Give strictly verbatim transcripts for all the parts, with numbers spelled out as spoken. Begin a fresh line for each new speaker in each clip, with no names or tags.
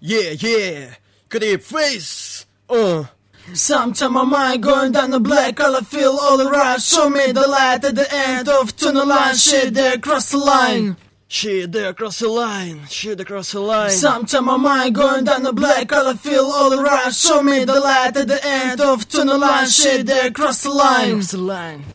Yeah, yeah, creep face. Uh.
Sometime my mind going down the black hole, I feel all around. Show me the light at the end of tunnel line. Shit there across the line.
Shit there across the line. Shit across the line.
Sometime my mind going down the black hole, I feel all around. Show me the light at the end of tunnel line. Shit there across the line.
Across the line.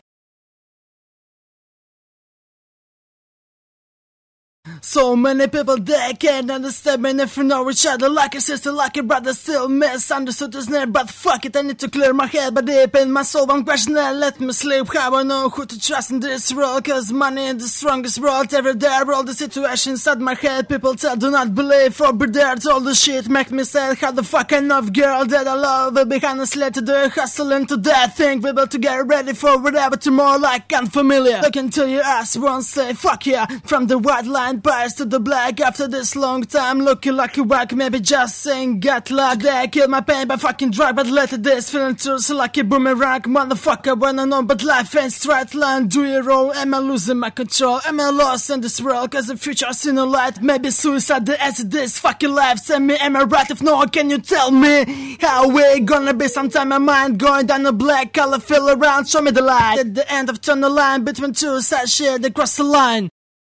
So many people they can't understand me, never know each other like a sister, like a brother, still misunderstood his name. But fuck it, I need to clear my head, but deep in my soul one question and let me sleep. How I know who to trust in this world, cause money in the strongest world. Every day I roll the situation inside my head. People tell do not believe or be there, all the shit make me sad. How the fuck I know girl that I love will be honestly to the hustle into that thing. We about to get ready for whatever tomorrow like unfamiliar. Look into your ass, won't say fuck yeah. From the white line bias to the black after this long time looking like a whack, maybe just saying got luck. They killed my pain by fucking dry, but let this feeling through so like a boomerang. Motherfucker wanna know but life ain't straight line. Do you roll? Am I losing my control? Am I lost in this world cause the future I see no light? Maybe suicide the answer this fucking life. Send me, am I right? If no, can you tell me how we gonna be? Sometime my mind going down the black color feel around. Show me the light at the end of tunnel line between two sides shit across the line.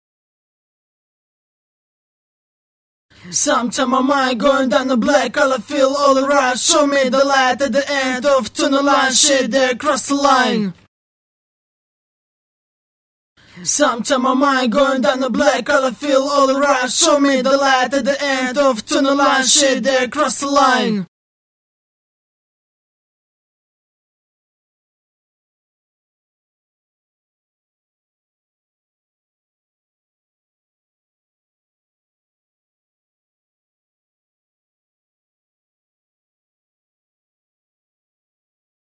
Sometime my mind going down the black hole, I feel all around. Show me the light at the end of tunnel line. Shit there across the line. Sometime my mind going down the black hole, I feel all around. Show me the light at the end of tunnel line. Shit there across the line.